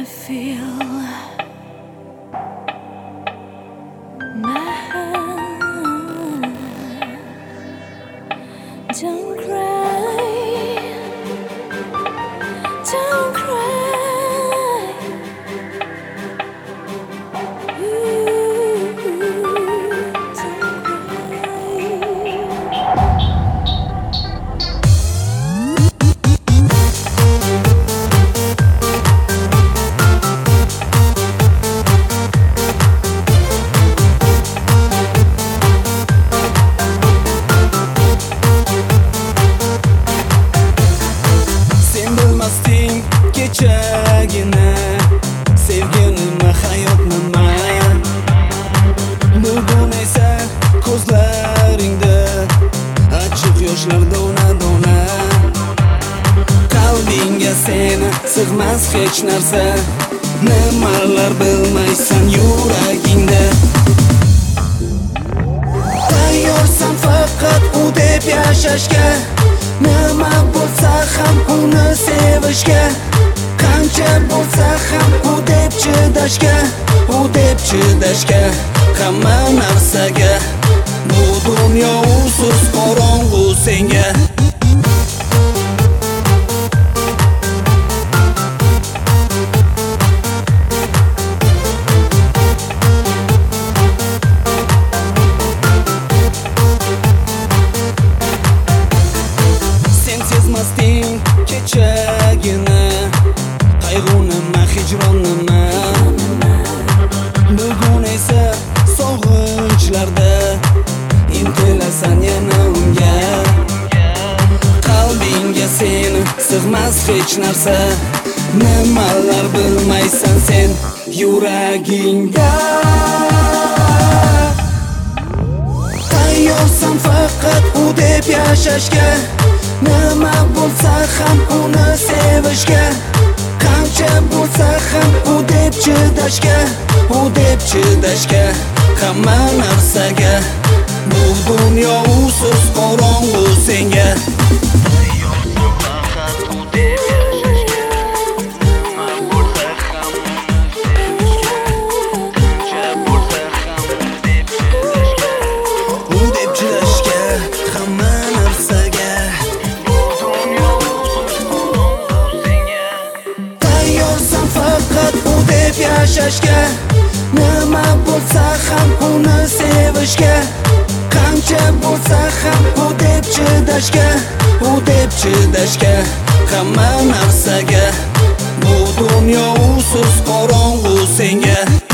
feel my heart. Don't cry, don't cry. Ooh, don't kechagina sevginimi hayot nima bugun esa ko'zlaringda achchiq yoshlar dona qalbingga seni sig'mas hech narsa nimalar bilmaysan yuragingda tayyorsan faqat u deb yashashga nima bo'lsa ham uni sevishga qancha bo'lsa ham u deb chidashga hamma narsaga bu dunyo usiz qorong'u senga sen sezmasding kechagina qayg'unima hijronima bugun esa sog'inchlarda intilasan yana unga qalbingga seni sig'mas hech narsa nimalar bilmaysan sen yuragingda tayyorsan faqat u deb yashashga nima bo'lsa ham uni sevishga qancha bo'lsa ham u deb chidashga hamma narsaga bu dunyo usiz qorong'u senga yashashga nima bo'lsa ham uni sevishga qancha bo'lsa ham u deb chidashga hamma narsaga bu dunyo usiz qorong'u senga